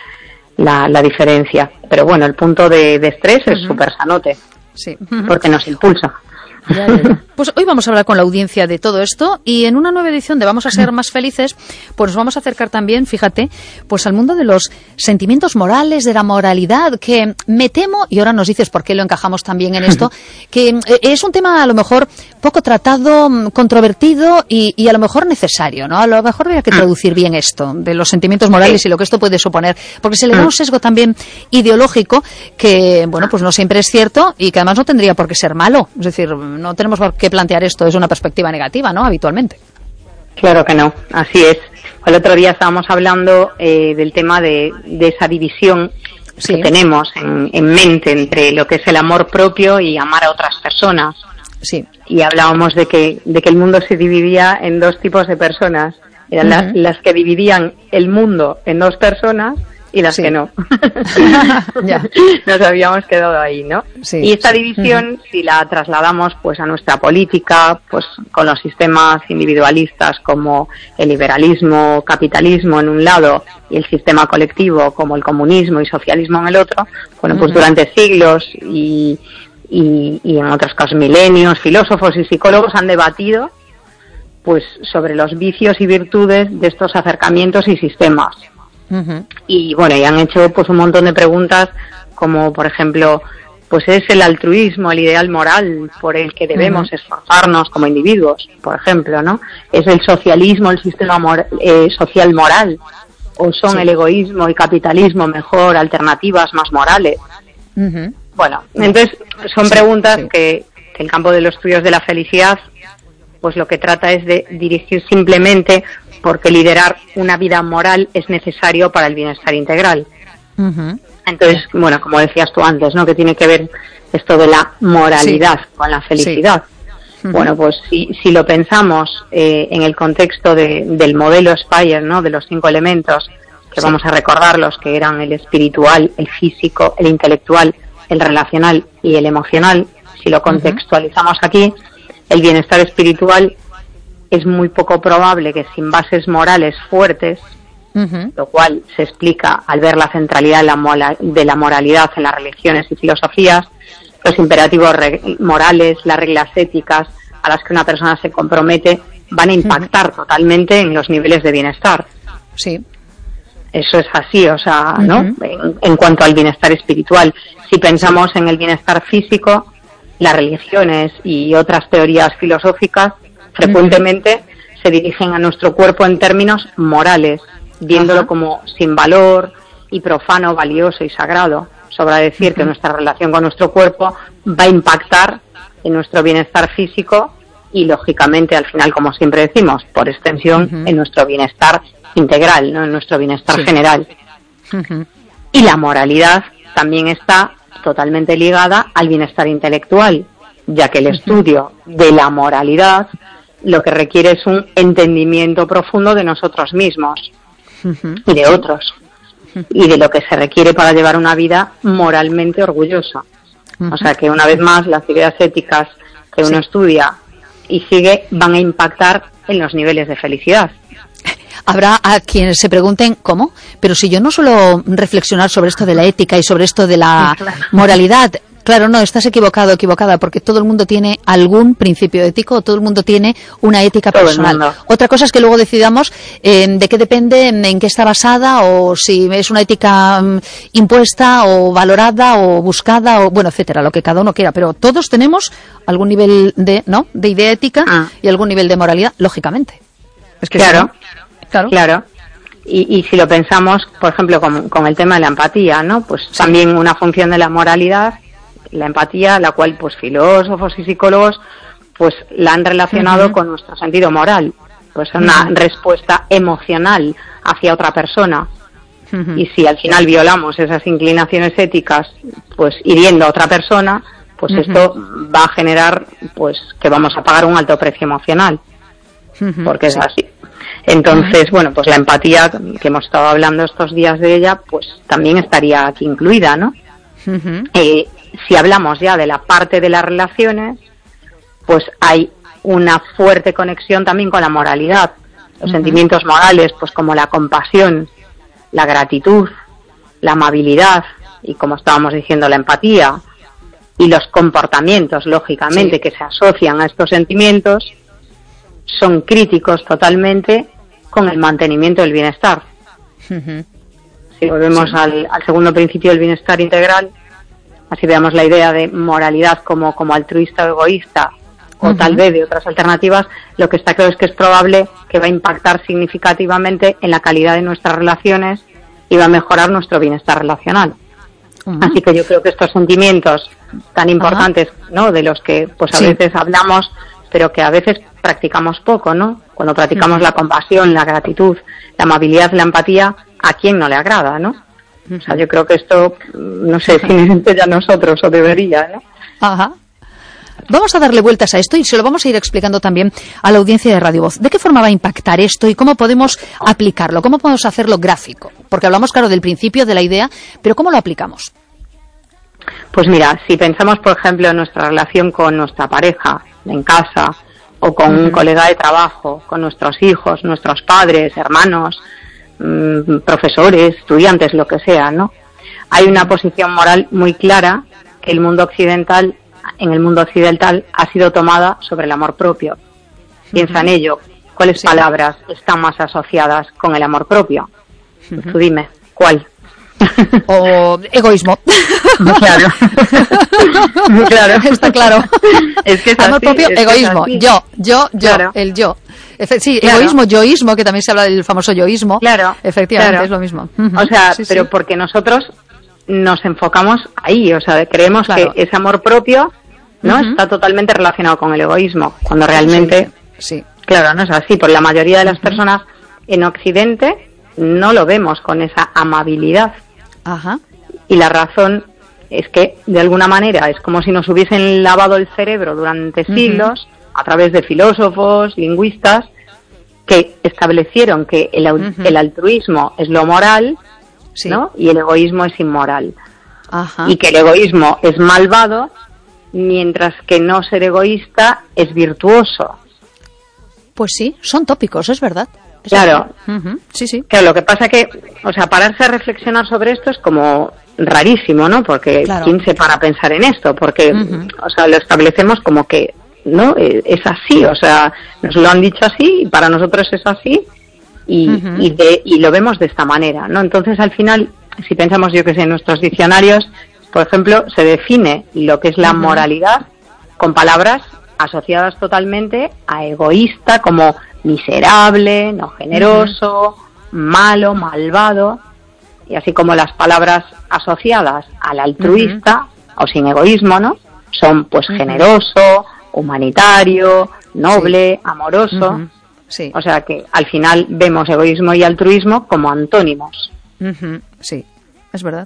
la diferencia. Pero bueno, el punto de estrés es súper sanote, porque nos impulsa. Ya. Pues hoy vamos a hablar con la audiencia de todo esto, y en una nueva edición de Vamos a ser más felices, pues nos vamos a acercar también, fíjate, pues al mundo de los sentimientos morales, de la moralidad, que me temo, y ahora nos dices por qué lo encajamos también en esto, que es un tema a lo mejor poco tratado, controvertido y a lo mejor necesario, ¿no? A lo mejor habría que traducir bien esto de los sentimientos morales y lo que esto puede suponer, porque se le da un sesgo también ideológico que, bueno, pues no siempre es cierto y que además no tendría por qué ser malo. Es decir, no tenemos por qué plantear esto desde una perspectiva negativa, ¿no? Habitualmente. Claro que no, así es. El otro día estábamos hablando del tema de esa división que tenemos en mente entre lo que es el amor propio y amar a otras personas. Sí. Y hablábamos de que el mundo se dividía en dos tipos de personas. Eran las que dividían el mundo en dos personas y las que no. Nos habíamos quedado ahí, ¿no? Sí, y esta división, si la trasladamos pues a nuestra política, pues con los sistemas individualistas como el liberalismo, capitalismo en un lado y el sistema colectivo como el comunismo y socialismo en el otro, bueno, pues durante siglos y en otros casos milenios, filósofos y psicólogos han debatido pues sobre los vicios y virtudes de estos acercamientos y sistemas. Y bueno, y han hecho pues un montón de preguntas como, por ejemplo, pues es el altruismo el ideal moral por el que debemos esforzarnos como individuos, por ejemplo, ¿no? Es el socialismo el sistema social moral, o son el egoísmo y capitalismo mejor alternativas más morales. Bueno, entonces son preguntas que el campo de los estudios de la felicidad pues lo que trata es de dirigir simplemente porque liderar una vida moral es necesario para el bienestar integral. Entonces, bueno, como decías tú antes, ¿no? Que tiene que ver esto de la moralidad con la felicidad. Bueno, pues si lo pensamos en el contexto del modelo Spire, ¿no? De los 5 elementos, que vamos a recordarlos, que eran el espiritual, el físico, el intelectual, el relacional y el emocional, si lo contextualizamos aquí, el bienestar espiritual es muy poco probable que sin bases morales fuertes, lo cual se explica al ver la centralidad de la moralidad en las religiones y filosofías, los imperativos morales, las reglas éticas a las que una persona se compromete van a impactar totalmente en los niveles de bienestar. Sí. Eso es así, o sea, ¿no? En cuanto al bienestar espiritual. Si pensamos en el bienestar físico, las religiones y otras teorías filosóficas frecuentemente se dirigen a nuestro cuerpo en términos morales, viéndolo como sin valor y profano, valioso y sagrado. Sobra decir que nuestra relación con nuestro cuerpo va a impactar en nuestro bienestar físico y, lógicamente, al final, como siempre decimos, por extensión, en nuestro bienestar integral, ¿no? En nuestro bienestar general. Y la moralidad también está totalmente ligada al bienestar intelectual, ya que el estudio de la moralidad lo que requiere es un entendimiento profundo de nosotros mismos y de otros, y de lo que se requiere para llevar una vida moralmente orgullosa. O sea que, una vez más, las ideas éticas que uno estudia y sigue van a impactar en los niveles de felicidad. Habrá a quienes se pregunten, ¿cómo? Pero si yo no suelo reflexionar sobre esto de la ética y sobre esto de la moralidad, Claro, no, estás equivocada, porque todo el mundo tiene algún principio ético, todo el mundo tiene una ética personal. Otra cosa es que luego decidamos de qué depende, en qué está basada, o si es una ética impuesta, o valorada, o buscada, o bueno, etcétera, lo que cada uno quiera. Pero todos tenemos algún nivel de idea ética y algún nivel de moralidad, lógicamente. Es que claro. Y si lo pensamos, por ejemplo, con el tema de la empatía, ¿no? Pues también una función de la moralidad, la empatía, la cual pues filósofos y psicólogos pues la han relacionado con nuestro sentido moral, pues una respuesta emocional hacia otra persona. Y si al final violamos esas inclinaciones éticas, pues hiriendo a otra persona, pues esto va a generar pues que vamos a pagar un alto precio emocional, porque es así. Entonces, bueno, pues la empatía, que hemos estado hablando estos días de ella, pues también estaría aquí incluida, ¿no? Si hablamos ya de la parte de las relaciones, pues hay una fuerte conexión también con la moralidad. Los sentimientos morales, pues como la compasión, la gratitud, la amabilidad y, como estábamos diciendo, la empatía, y los comportamientos, lógicamente, que se asocian a estos sentimientos, son críticos totalmente con el mantenimiento del bienestar. Si volvemos al segundo principio del bienestar integral, así veamos la idea de moralidad como altruista o egoísta, o tal vez de otras alternativas, lo que está claro es que es probable que va a impactar significativamente en la calidad de nuestras relaciones y va a mejorar nuestro bienestar relacional. Así que yo creo que estos sentimientos tan importantes, ¿no?, de los que pues a veces hablamos, pero que a veces practicamos poco, ¿no? Cuando practicamos la compasión, la gratitud, la amabilidad, la empatía, ¿a quién no le agrada, no? O sea, yo creo que esto, no sé si nos enseña a nosotros o debería, ¿no? Vamos a darle vueltas a esto y se lo vamos a ir explicando también a la audiencia de Radio Voz. ¿De qué forma va a impactar esto y cómo podemos aplicarlo? ¿Cómo podemos hacerlo gráfico? Porque hablamos, claro, del principio, de la idea, pero ¿cómo lo aplicamos? Pues mira, si pensamos, por ejemplo, en nuestra relación con nuestra pareja, en casa, o con un colega de trabajo, con nuestros hijos, nuestros padres, hermanos, profesores, estudiantes, lo que sea, ¿no? Hay una posición moral muy clara que en el mundo occidental ha sido tomada sobre el amor propio. Piensa en ello. ¿Cuáles palabras están más asociadas con el amor propio? Tú dime, ¿cuál? O egoísmo. Claro. Está claro. Es que es amor así, propio, es egoísmo. Que yo, claro. el yo. Sí, egoísmo, yoísmo, que también se habla del famoso yoísmo. Claro. Efectivamente, es lo mismo. O sea, pero porque nosotros nos enfocamos ahí, o sea, creemos que ese amor propio no está totalmente relacionado con el egoísmo, cuando realmente claro, no es así. Por la mayoría de las personas en Occidente no lo vemos con esa amabilidad. Y la razón es que de alguna manera es como si nos hubiesen lavado el cerebro durante siglos a través de filósofos, lingüistas, que establecieron que el altruismo es lo moral, ¿no?, y el egoísmo es inmoral. Y que el egoísmo es malvado, mientras que no ser egoísta es virtuoso. Pues sí, son tópicos, es verdad. Claro. Sí. Claro, lo que pasa que, o sea, pararse a reflexionar sobre esto es como rarísimo, ¿no? Porque ¿quién se para a pensar en esto? Porque, o sea, lo establecemos como que, ¿no? Es así, o sea, nos lo han dicho así y para nosotros es así y lo vemos de esta manera, ¿no? Entonces, al final, si pensamos, yo que sé, en nuestros diccionarios, por ejemplo, se define lo que es la moralidad con palabras asociadas totalmente a egoísta, como miserable, no generoso, malo, malvado, y así como las palabras asociadas al altruista o sin egoísmo, ¿no? Son pues generoso, humanitario, noble, amoroso. O sea que al final vemos egoísmo y altruismo como antónimos. Sí, es verdad.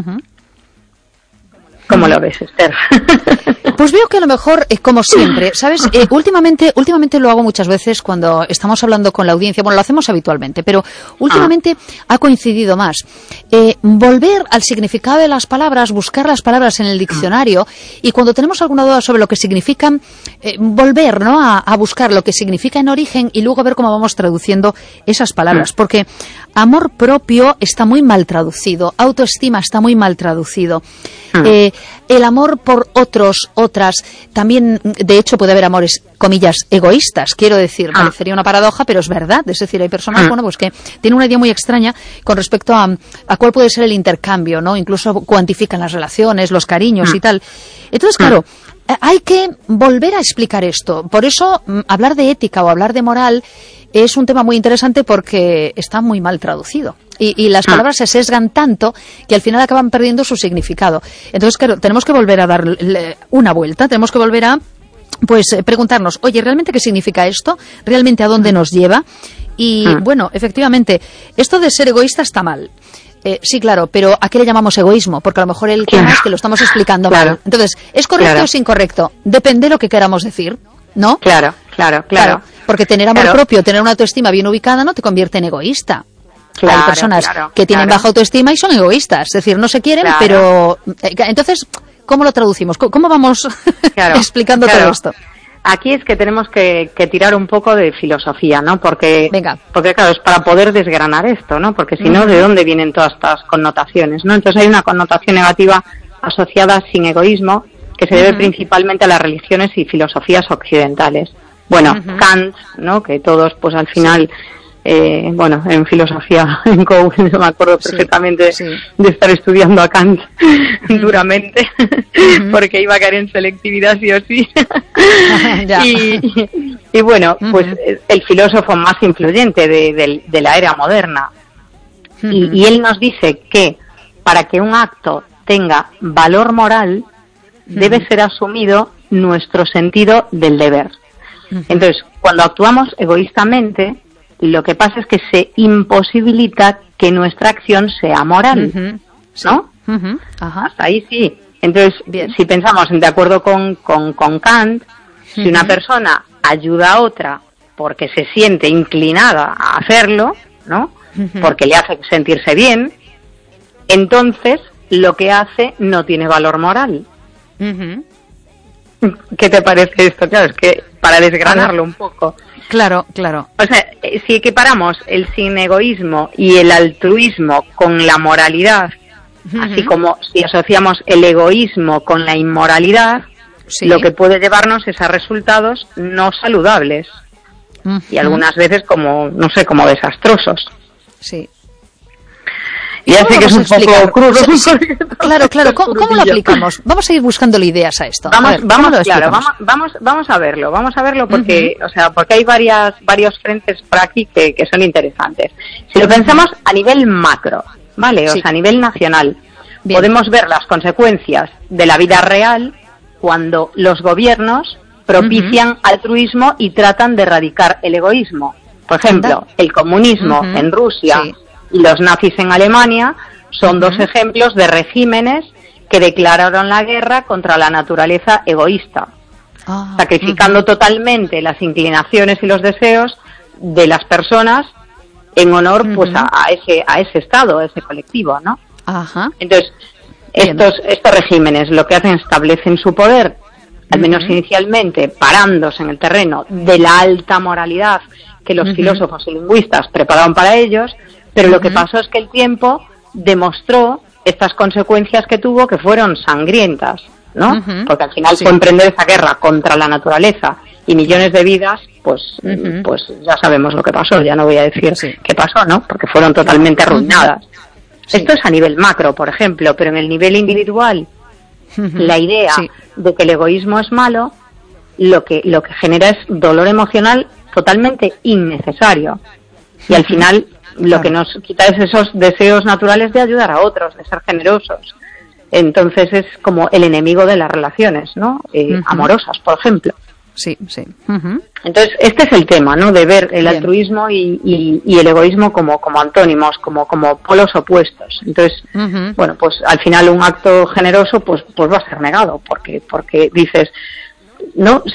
¿Cómo lo ves, Esther? Pues veo que a lo mejor, como siempre, ¿sabes? Últimamente lo hago muchas veces cuando estamos hablando con la audiencia. Bueno, lo hacemos habitualmente, pero últimamente ha coincidido más. Volver al significado de las palabras, buscar las palabras en el diccionario, y cuando tenemos alguna duda sobre lo que significan, volver, ¿no?, a buscar lo que significa en origen y luego ver cómo vamos traduciendo esas palabras. Porque amor propio está muy mal traducido, autoestima está muy mal traducido. el amor por otros, otras, también, de hecho, puede haber amores, comillas, egoístas, quiero decir, parecería una paradoja, pero es verdad. Es decir, hay personas, bueno, pues que tienen una idea muy extraña con respecto a cuál puede ser el intercambio, ¿no? Incluso cuantifican las relaciones, los cariños y tal. Entonces, claro, hay que volver a explicar esto. Por eso, hablar de ética o hablar de moral es un tema muy interesante porque está muy mal traducido. Y las palabras se sesgan tanto que al final acaban perdiendo su significado. Entonces, claro, tenemos que volver a darle una vuelta, tenemos que volver a preguntarnos, oye, ¿realmente qué significa esto? ¿Realmente a dónde nos lleva? Y, bueno, efectivamente, esto de ser egoísta está mal. Sí, claro, pero ¿a qué le llamamos egoísmo? Porque a lo mejor el tema es que lo estamos explicando mal. Entonces, ¿es correcto o es incorrecto? Depende de lo que queramos decir, ¿no? Claro. Porque tener amor propio, tener una autoestima bien ubicada no te convierte en egoísta. Hay personas que tienen baja autoestima y son egoístas, es decir, no se quieren, pero... Entonces, ¿cómo lo traducimos? ¿Cómo vamos explicando todo esto? Aquí es que tenemos que tirar un poco de filosofía, ¿no? Porque claro, es para poder desgranar esto, ¿no? Porque si no, ¿de dónde vienen todas estas connotaciones, no? Entonces hay una connotación negativa asociada sin egoísmo que se debe principalmente a las religiones y filosofías occidentales. Bueno, Kant, ¿no? Que todos, pues al final, bueno, en filosofía, en COU, yo me acuerdo perfectamente de estar estudiando a Kant duramente, porque iba a caer en selectividad sí o sí. y bueno, pues el filósofo más influyente de la era moderna. Y él nos dice que para que un acto tenga valor moral, debe ser asumido nuestro sentido del deber. Entonces, cuando actuamos egoístamente, lo que pasa es que se imposibilita que nuestra acción sea moral, ¿no? Hasta ahí sí. Entonces, si pensamos de acuerdo con Kant, si una persona ayuda a otra porque se siente inclinada a hacerlo, ¿no? Porque le hace sentirse bien, entonces lo que hace no tiene valor moral. ¿Qué te parece esto? Claro, es que para desgranarlo un poco. Claro. O sea, si equiparamos el sin egoísmo y el altruismo con la moralidad, así como si asociamos el egoísmo con la inmoralidad, lo que puede llevarnos es a resultados no saludables y algunas veces como, no sé, como desastrosos. Sí. Ya sé que es un poco crudo. Claro. ¿Cómo lo aplicamos? Vamos a ir buscándole ideas a esto. Vamos a verlo porque, o sea, porque hay varios frentes por aquí que son interesantes. Si lo pensamos a nivel macro, ¿vale? O sea, a nivel nacional, podemos ver las consecuencias de la vida real cuando los gobiernos propician altruismo y tratan de erradicar el egoísmo. Por ejemplo, el comunismo en Rusia y los nazis en Alemania son dos ejemplos de regímenes que declararon la guerra contra la naturaleza egoísta, sacrificando totalmente las inclinaciones y los deseos de las personas en honor pues a ese estado, a ese colectivo, ¿no? Entonces, estos regímenes lo que hacen es establecen su poder, al menos inicialmente, parándose en el terreno de la alta moralidad que los filósofos y lingüistas prepararon para ellos, pero lo que pasó es que el tiempo demostró estas consecuencias que tuvo, que fueron sangrientas, ¿no? Porque al final fue emprender esa guerra contra la naturaleza y millones de vidas, pues ya sabemos lo que pasó, ya no voy a decir qué pasó, ¿no? Porque fueron totalmente arruinadas. Esto es a nivel macro, por ejemplo, pero en el nivel individual, la idea de que el egoísmo es malo, lo que genera es dolor emocional totalmente innecesario. Y al final lo que nos quita es esos deseos naturales de ayudar a otros, de ser generosos. Entonces es como el enemigo de las relaciones, ¿no? Amorosas, por ejemplo. Sí. Entonces este es el tema, ¿no? De ver el altruismo y el egoísmo como antónimos, como polos opuestos. Entonces, bueno, pues al final un acto generoso pues va a ser negado, porque dices, ¿no?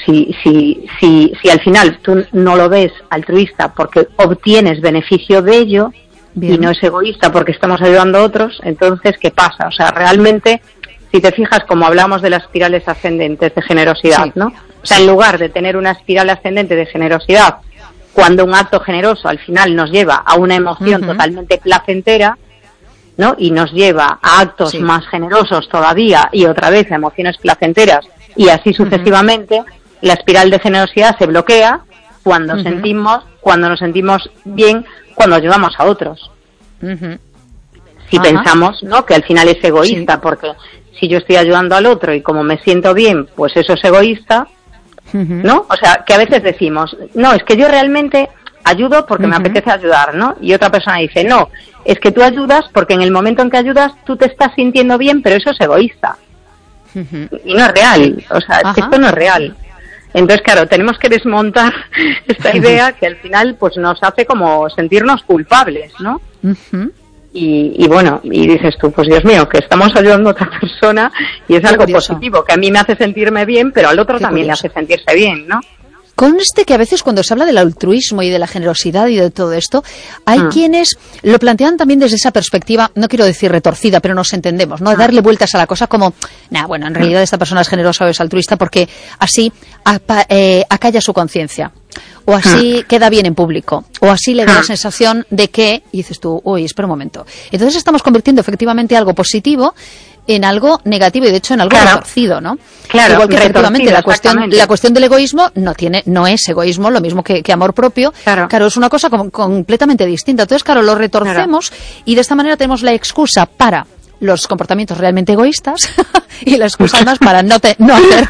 Si al final tú no lo ves altruista porque obtienes beneficio de ello y no es egoísta porque estamos ayudando a otros, entonces ¿qué pasa? O sea, realmente, si te fijas, como hablamos de las espirales ascendentes de generosidad, ¿no? O sea, en lugar de tener una espiral ascendente de generosidad, cuando un acto generoso al final nos lleva a una emoción totalmente placentera, ¿no? Y nos lleva a actos más generosos todavía y otra vez a emociones placenteras y así sucesivamente, la espiral de generosidad se bloquea cuando nos sentimos bien, cuando ayudamos a otros. Si pensamos, ¿no?, que al final es egoísta, porque si yo estoy ayudando al otro y como me siento bien, pues eso es egoísta, ¿no? O sea, que a veces decimos, no, es que yo realmente ayudo porque me apetece ayudar, ¿no? Y otra persona dice, no, es que tú ayudas porque en el momento en que ayudas tú te estás sintiendo bien, pero eso es egoísta. Y no es real, o sea, es que esto no es real. Entonces, claro, tenemos que desmontar esta idea que al final pues nos hace como sentirnos culpables, ¿no? Y bueno, y dices tú, pues Dios mío, que estamos ayudando a otra persona y es algo positivo, que a mí me hace sentirme bien, pero al otro también le hace sentirse bien, ¿no? Conste que a veces cuando se habla del altruismo y de la generosidad y de todo esto, hay quienes lo plantean también desde esa perspectiva, no quiero decir retorcida, pero nos entendemos, ¿no? Darle vueltas a la cosa como, bueno, en realidad esta persona es generosa o es altruista porque así acalla su conciencia, o así queda bien en público, o así le da la sensación de que, y dices tú, uy, espera un momento. Entonces estamos convirtiendo efectivamente algo positivo en algo negativo y de hecho en algo retorcido, ¿no? Claro, igual que efectivamente la cuestión del egoísmo no es egoísmo, lo mismo que amor propio. Claro, es una cosa completamente distinta. Entonces, claro, lo retorcemos y de esta manera tenemos la excusa para los comportamientos realmente egoístas y la excusa además para no hacer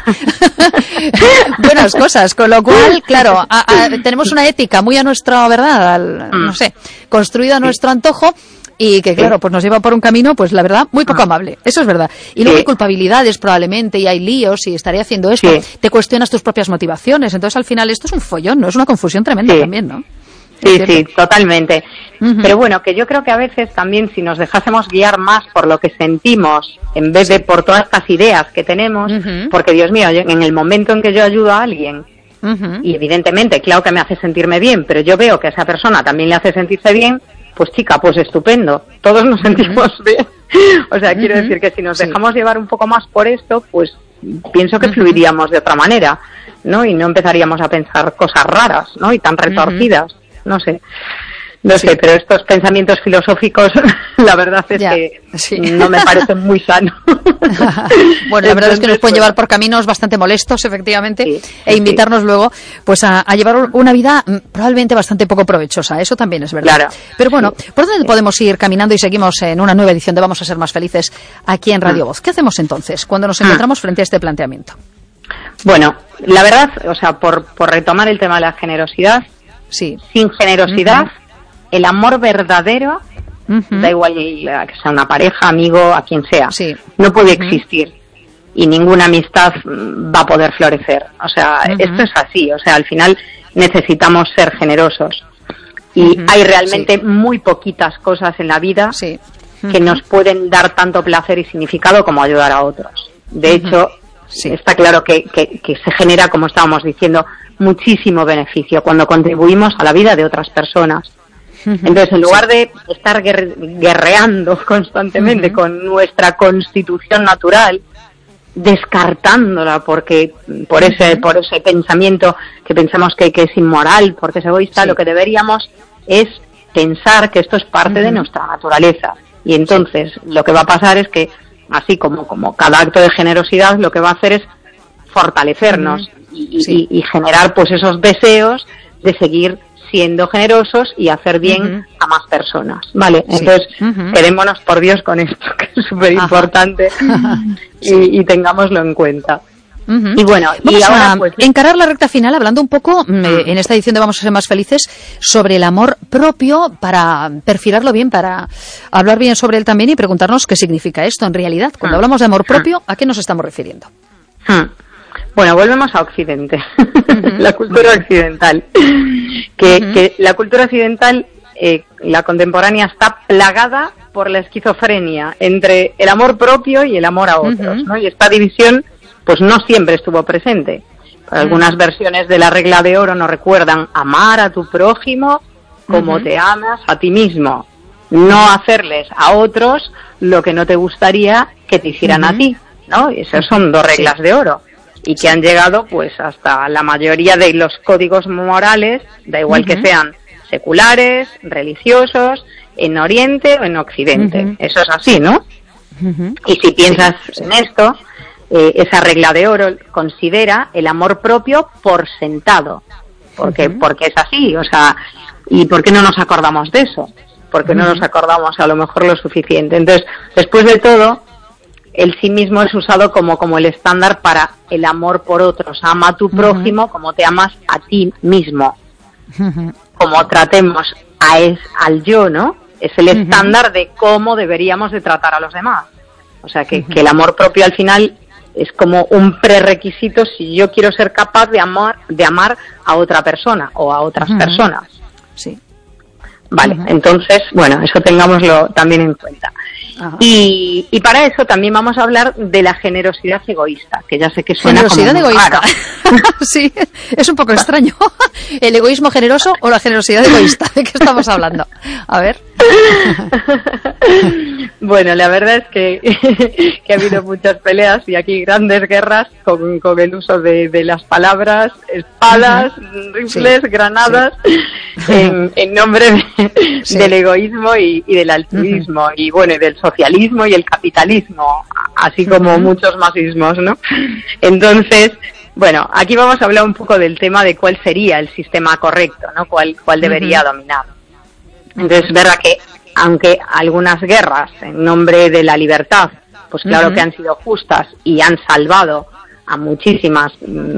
buenas cosas, con lo cual, claro, tenemos una ética muy a nuestra verdad, no sé, construida a nuestro antojo. Y que, claro, pues nos lleva por un camino, pues la verdad, muy poco amable. Eso es verdad. Y luego hay culpabilidades probablemente, y hay líos, y estaré haciendo esto. Te cuestionas tus propias motivaciones. Entonces, al final, esto es un follón, ¿no? Es una confusión tremenda también, ¿no? Sí, totalmente. Pero bueno, que yo creo que a veces también si nos dejásemos guiar más por lo que sentimos, en vez de por todas estas ideas que tenemos, porque, Dios mío, en el momento en que yo ayudo a alguien, y evidentemente, claro que me hace sentirme bien, pero yo veo que a esa persona también le hace sentirse bien, pues chica, pues estupendo, todos nos sentimos bien. O sea, quiero decir que si nos dejamos llevar un poco más por esto, pues pienso que fluiríamos de otra manera, ¿no? Y no empezaríamos a pensar cosas raras, ¿no? Y tan retorcidas, no sé, pero estos pensamientos filosóficos, la verdad es que no me parecen muy sanos. Bueno, la verdad es que nos pueden llevar por caminos bastante molestos, efectivamente, e invitarnos luego pues a llevar una vida probablemente bastante poco provechosa, eso también es verdad. Claro. Pero bueno, ¿por dónde podemos ir caminando y seguimos en una nueva edición de Vamos a ser más felices aquí en Radio Voz? ¿Qué hacemos entonces cuando nos encontramos frente a este planteamiento? Bueno, la verdad, o sea, por retomar el tema de la generosidad, sin generosidad, el amor verdadero, da igual que sea una pareja, amigo, a quien sea, no puede existir y ninguna amistad va a poder florecer. O sea, esto es así. O sea, al final necesitamos ser generosos y hay realmente muy poquitas cosas en la vida que nos pueden dar tanto placer y significado como ayudar a otros. De hecho, está claro que se genera, como estábamos diciendo, muchísimo beneficio cuando contribuimos a la vida de otras personas. Entonces, en lugar de estar guerreando constantemente con nuestra constitución natural, descartándola porque por ese pensamiento que pensamos que es inmoral, porque es egoísta, lo que deberíamos es pensar que esto es parte de nuestra naturaleza. Y entonces, lo que va a pasar es que, así como cada acto de generosidad, lo que va a hacer es fortalecernos y generar pues esos deseos de seguir siendo generosos y hacer bien a más personas, ¿vale? Entonces, quedémonos por Dios con esto, que es súper importante, y tengámoslo en cuenta. Y bueno, vamos ahora pues encarar la recta final hablando un poco en esta edición de Vamos a ser más felices sobre el amor propio, para perfilarlo bien, para hablar bien sobre él también y preguntarnos qué significa esto en realidad. Cuando hablamos de amor propio, ¿a qué nos estamos refiriendo? Bueno, volvemos a Occidente, la cultura occidental. Que la cultura occidental, la contemporánea, está plagada por la esquizofrenia entre el amor propio y el amor a otros, ¿no? Y esta división, pues no siempre estuvo presente. Algunas versiones de la regla de oro nos recuerdan amar a tu prójimo como te amas a ti mismo, no hacerles a otros lo que no te gustaría que te hicieran a ti, ¿no? Y esas son dos reglas de oro. Y que han llegado pues hasta la mayoría de los códigos morales, da igual que sean seculares, religiosos, en Oriente o en Occidente. Eso es así, ¿no? Y si piensas en esto, esa regla de oro considera el amor propio por sentado, porque es así, o sea, ¿y por qué no nos acordamos de eso? Porque no nos acordamos a lo mejor lo suficiente. Entonces, después de todo, el sí mismo es usado como el estándar para el amor por otros. Ama a tu prójimo como te amas a ti mismo. Como tratemos al yo, ¿no? Es el estándar de cómo deberíamos de tratar a los demás. O sea, que el amor propio al final es como un prerequisito si yo quiero ser capaz de amar a otra persona o a otras personas. Sí. Vale, entonces, bueno, eso tengámoslo también en cuenta. Y para eso también vamos a hablar de la generosidad egoísta, que ya sé que suena generosidad como egoísta. Sí, es un poco extraño. ¿El egoísmo generoso o la generosidad egoísta? ¿De qué estamos hablando? A ver. Bueno, la verdad es que ha habido muchas peleas y aquí grandes guerras con el uso de las palabras, espadas, rifles, granadas, en nombre del egoísmo y del altruismo, y bueno, del socialismo y el capitalismo, así como muchos más ismos, ¿no? Entonces, bueno, aquí vamos a hablar un poco del tema de cuál sería el sistema correcto, ¿no? Cuál debería dominar. Entonces, es verdad que aunque algunas guerras en nombre de la libertad, pues claro que han sido justas y han salvado a millones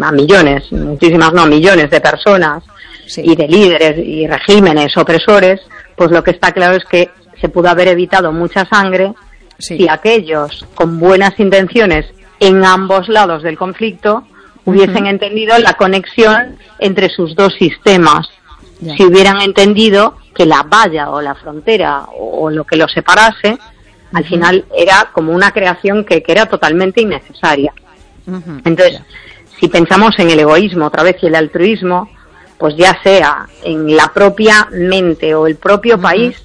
de personas y de líderes y regímenes opresores, pues lo que está claro es que se pudo haber evitado mucha sangre si aquellos con buenas intenciones en ambos lados del conflicto hubiesen entendido la conexión entre sus dos sistemas. Si hubieran entendido que la valla o la frontera o lo que los separase, al final era como una creación que era totalmente innecesaria. Entonces, si pensamos en el egoísmo otra vez y el altruismo, pues ya sea en la propia mente o el propio país,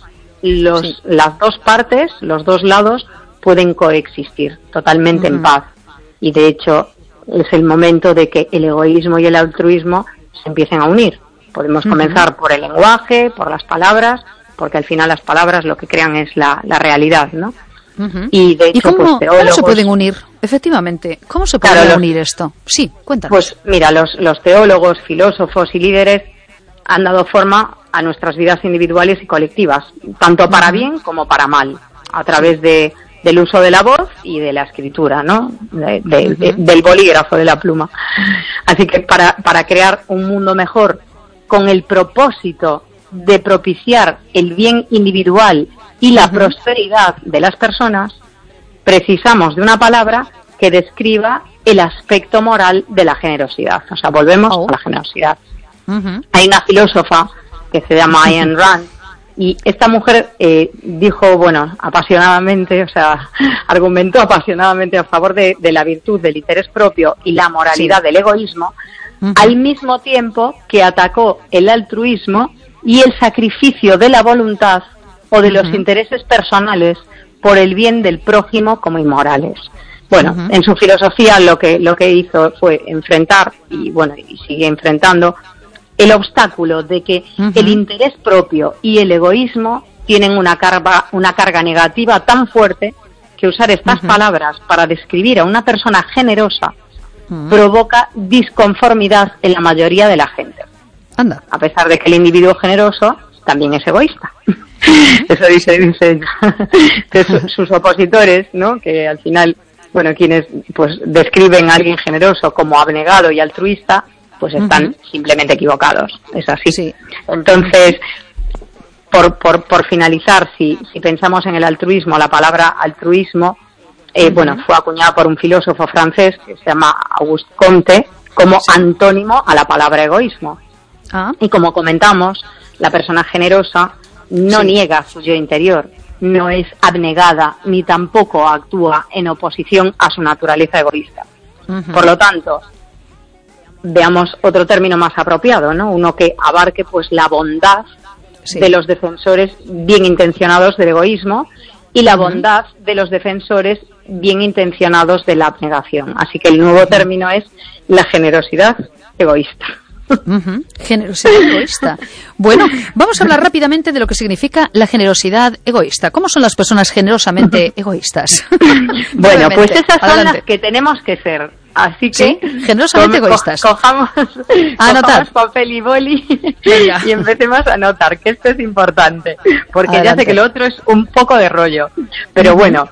las dos partes, los dos lados, pueden coexistir totalmente en paz. Y de hecho, es el momento de que el egoísmo y el altruismo se empiecen a unir. Podemos comenzar por el lenguaje, por las palabras, porque al final las palabras lo que crean es la realidad, ¿no? Y de hecho, ¿cómo, teólogos, ¿cómo se pueden unir? Efectivamente, ¿cómo se puede unir esto? Sí, cuéntanos. Pues mira, los teólogos, filósofos y líderes han dado forma a nuestras vidas individuales y colectivas, tanto para bien como para mal, a través del uso de la voz y de la escritura, ¿no? Del bolígrafo, de la pluma. Así que para crear un mundo mejor, con el propósito de propiciar el bien individual y la prosperidad de las personas, precisamos de una palabra que describa el aspecto moral de la generosidad. O sea, volvemos a la generosidad. Hay una filósofa que se llama Ayn Rand, y esta mujer dijo, bueno, apasionadamente, o sea, argumentó apasionadamente a favor de la virtud del interés propio y la moralidad del egoísmo, al mismo tiempo que atacó el altruismo y el sacrificio de la voluntad o de los intereses personales por el bien del prójimo como inmorales. Bueno, en su filosofía lo que hizo fue enfrentar, y bueno, y sigue enfrentando, el obstáculo de que el interés propio y el egoísmo tienen una carga negativa tan fuerte que usar estas palabras para describir a una persona generosa provoca disconformidad en la mayoría de la gente. Anda. A pesar de que el individuo generoso también es egoísta. Eso dice entonces, sus opositores, ¿no? Que al final, bueno, quienes pues describen a alguien generoso como abnegado y altruista, pues están simplemente equivocados. Es así. Sí. Entonces, por finalizar, si pensamos en el altruismo, la palabra altruismo, bueno, fue acuñada por un filósofo francés que se llama Auguste Comte como antónimo a la palabra egoísmo. Y como comentamos, la persona generosa no niega su yo interior, no es abnegada ni tampoco actúa en oposición a su naturaleza egoísta. Por lo tanto, veamos otro término más apropiado, ¿no? Uno que abarque pues la bondad de los defensores bien intencionados del egoísmo y la bondad de los defensores bien intencionados de la abnegación. Así que el nuevo término es la generosidad egoísta. Generosidad egoísta. Bueno, vamos a hablar rápidamente de lo que significa la generosidad egoísta. ¿Cómo son las personas generosamente egoístas? Bueno, pues esas son las que tenemos que ser. Así que, ¿sí? Generosamente egoístas. Cojamos papel y boli y empecemos a anotar, que esto es importante, porque ya sé que lo otro es un poco de rollo. Pero bueno,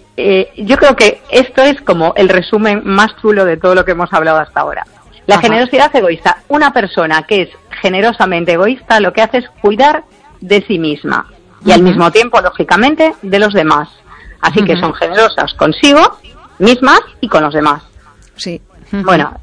yo creo que esto es como el resumen más chulo de todo lo que hemos hablado hasta ahora. La generosidad egoísta. Una persona que es generosamente egoísta lo que hace es cuidar de sí misma y al mismo tiempo, lógicamente, de los demás. Así que son generosas consigo mismas y con los demás. Sí. Bueno,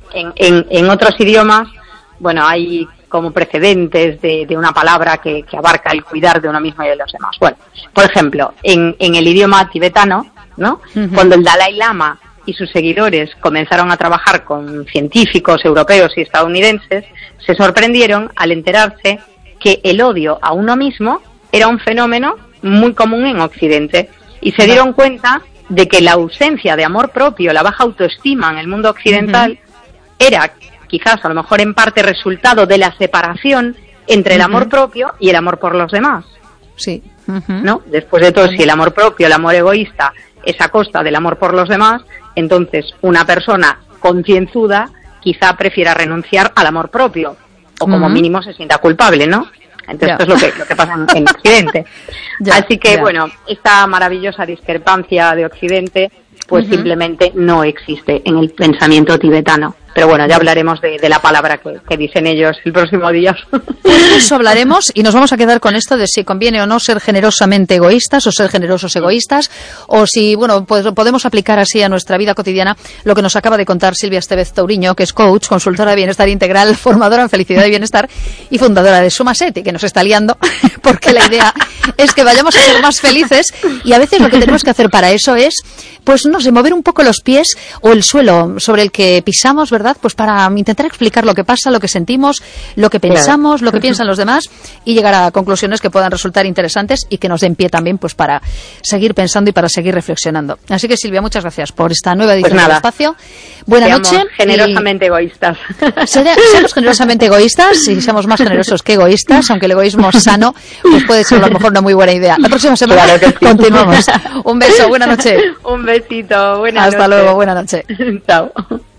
en otros idiomas, bueno, hay como precedentes de una palabra que abarca el cuidar de uno mismo y de los demás. Bueno, por ejemplo, en el idioma tibetano, ¿no? Cuando el Dalai Lama y sus seguidores comenzaron a trabajar con científicos europeos y estadounidenses, se sorprendieron al enterarse que el odio a uno mismo era un fenómeno muy común en Occidente y se dieron cuenta de que la ausencia de amor propio, la baja autoestima en el mundo occidental era quizás a lo mejor en parte resultado de la separación entre el amor propio y el amor por los demás. Sí. ¿No? Después de todo, si el amor propio, el amor egoísta es a costa del amor por los demás, entonces una persona concienzuda quizá prefiera renunciar al amor propio o como mínimo se sienta culpable, ¿no? Entonces esto es lo que pasa en Occidente. Así que bueno, esta maravillosa discrepancia de Occidente pues simplemente no existe en el pensamiento tibetano. Pero bueno, ya hablaremos de la palabra que dicen ellos el próximo día. Pues eso hablaremos y nos vamos a quedar con esto de si conviene o no ser generosamente egoístas o ser generosos egoístas, o si, bueno, pues podemos aplicar así a nuestra vida cotidiana lo que nos acaba de contar Silvia Estevez Touriño, que es coach, consultora de bienestar integral, formadora en felicidad y bienestar y fundadora de Sumaset, y que nos está liando porque la idea es que vayamos a ser más felices y a veces lo que tenemos que hacer para eso es, pues no sé, mover un poco los pies o el suelo sobre el que pisamos, ¿verdad? Pues para intentar explicar lo que pasa, lo que sentimos, lo que pensamos, lo que piensan los demás y llegar a conclusiones que puedan resultar interesantes y que nos den pie también pues para seguir pensando y para seguir reflexionando. Así que Silvia, muchas gracias por esta nueva edición del espacio. Buena noche. Generosamente egoístas. Seamos generosamente egoístas y seamos más generosos que egoístas, aunque el egoísmo sano pues puede ser a lo mejor una muy buena idea. La próxima semana continuamos. Un beso, buena noche. Un besito, buena noche. Hasta luego, buena noche. Chao.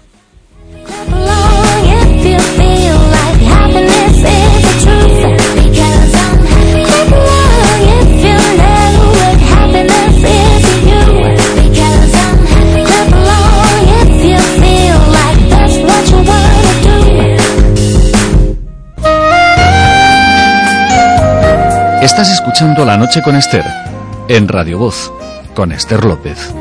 Estás escuchando La Noche con Esther, en Radio Voz, con Esther López.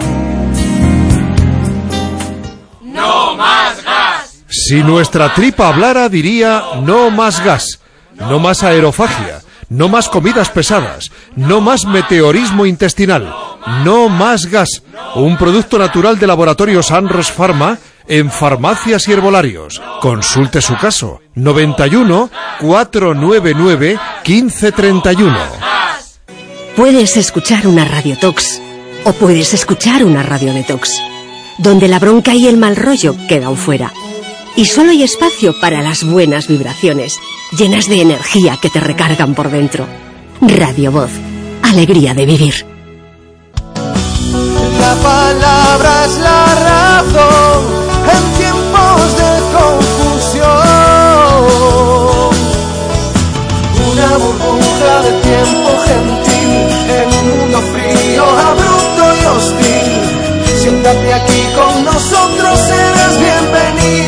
Si nuestra tripa hablara, diría no más gas, no más aerofagia, no más comidas pesadas, no más meteorismo intestinal, no más gas. Un producto natural de Laboratorios Anres Pharma en farmacias y herbolarios. Consulte su caso. 91 499 1531. Puedes escuchar una radiotox o puedes escuchar una radiodetox, donde la bronca y el mal rollo quedan fuera. Y solo hay espacio para las buenas vibraciones, llenas de energía que te recargan por dentro. Radio Voz, alegría de vivir. La palabra es la razón.